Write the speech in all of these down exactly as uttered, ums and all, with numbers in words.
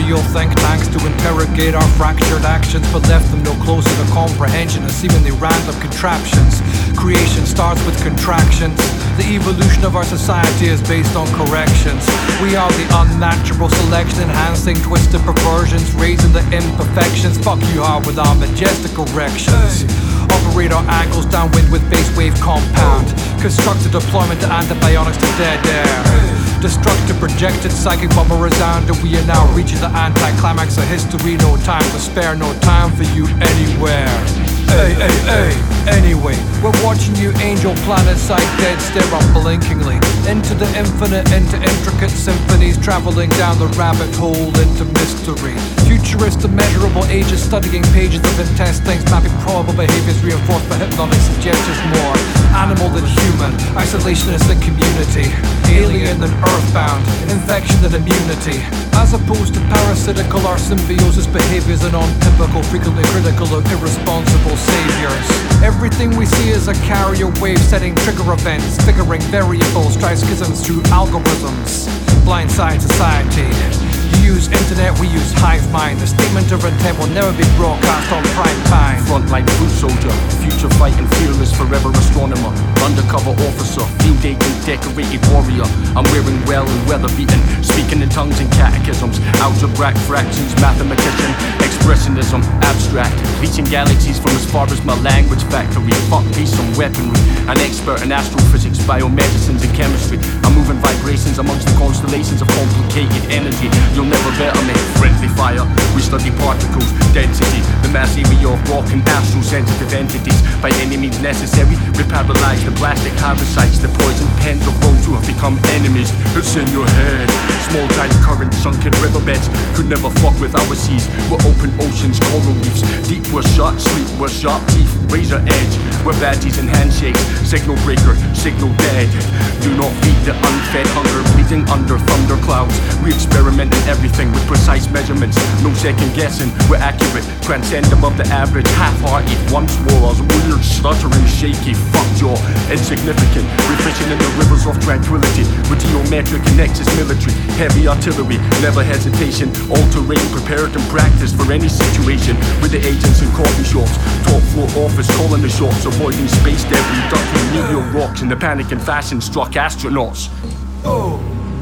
colonial think tanks to interrogate our fractured actions, but left them no closer to comprehension of seemingly random contraptions. Creation starts with contractions. The evolution of our society is based on corrections. We are the unnatural selection, enhancing twisted perversions, raising the imperfections. Fuck you hard with our majestic erections. Operate our angles downwind with base wave compound. Constructed deployment to antibiotics to dead air. Destructive projected psychic bomber resound, and we are now reaching the anticlimax of history. No time to spare, no time for you anywhere. Hey, hey, hey, anyway, we're watching you angel planet side dead stare unblinkingly into the infinite, into intricate symphonies, traveling down the rabbit hole into mystery. Futurist immeasurable ages, studying pages of intestines, mapping probable behaviors reinforced by hypnotic suggestions. More animal than human, isolationist than community, alien than earthbound, infection than immunity. As opposed to parasitical, our symbiosis behaviors are non-typical, frequently critical of irresponsible saviors. Everything we see is a carrier wave, setting trigger events, figuring variables, drive schisms through algorithms. Blindside society. You use internet, we use hive mind. The statement of intent will never be broadcast on prime time. Frontline food soldier, future fighting fearless, forever astronomer, undercover officer, field agent, decorated warrior. I'm wearing well and weather beaten, speaking in tongues and catechisms, algebraic fractions, mathematician, expressionism, abstract, reaching galaxies from as far as my language factory. Fuck peace and weaponry, an expert in astrophysics, biomedicines and chemistry. I'm moving vibrations amongst the constellations of complicated energy. You'll never better me. Friendly fire, we study particles, density, the mass area of rock and astral sensitive entities. By any means necessary, we paralyze the plastic parasites, the poison pens of those who have become enemies. It's in your head. Small tide currents, sunken riverbeds could never fuck with our seas. We're open oceans, coral reefs, deep we're shut, sleep we're sharp teeth, razor edge. We're badges and handshakes, signal breaker, signal dead. Do not feed the unfed hunger, bleeding under thunder clouds. We experiment in everything with precise measurements, no second guessing. We're accurate, transcend above the average. Half-hearted, once wars, weird, stuttering, shaky, fuck jaw, insignificant. We're fishing in the rivers of tranquility with geometric and nexus military, heavy artillery, never hesitation, all terrain prepared and practiced for any situation. With the agents in coffee shops, top floor office calling the shots, avoiding space debris, ducking meteor rocks in the panic and fashion struck astronauts. Oh.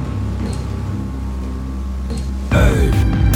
Hey.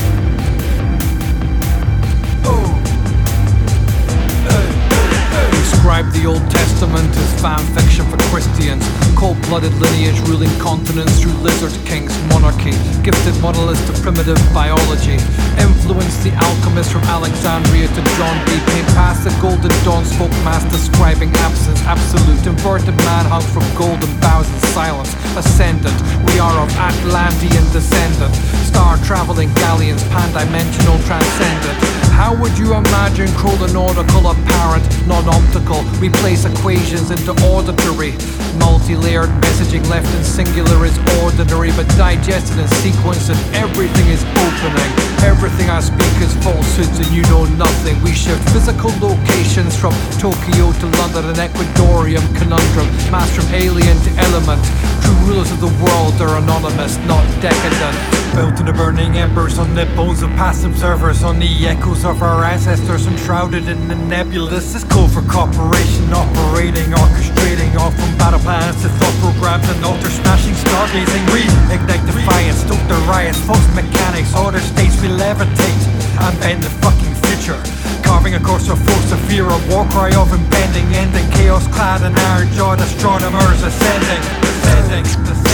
Oh. Hey. Hey. Describe the Old Testament as fan fiction for Christians. Cold-blooded lineage ruling continents through lizard kings, monarchy. Gifted modelists to primitive biology. Influenced the alchemist from Alexandria to John B. Paint past the golden dawn, spoke mass describing absence, absolute. Inverted man hung from golden bows in silence. Ascendant, we are of Atlantean descendant. Star-traveling galleons, pan-dimensional transcendent. How would you imagine chrononautical apparent, non-optical? We place equations into auditory. Multi-layered messaging left in singular is ordinary, but digested in sequence, and everything is opening. Everything I speak is falsehoods and you know nothing. We shift physical locations from Tokyo to London, an Ecuadorian conundrum. Mass from alien to element. True rulers of the world are anonymous, not decadent. Built in the burning embers, on the bones of past observers, on the echoes of our ancestors enshrouded in the nebula. This is code for cooperation, operating, orchestrating, all from battle plans to thought programs and altar smashing, stargazing. We ignite defiance, stoke the riots, false mechanics, order states we levitate and bend the fucking future. Carving a course of force of fear, a war cry of impending ending, chaos clad in iron jawed astronomers ascending, ascending, ascending.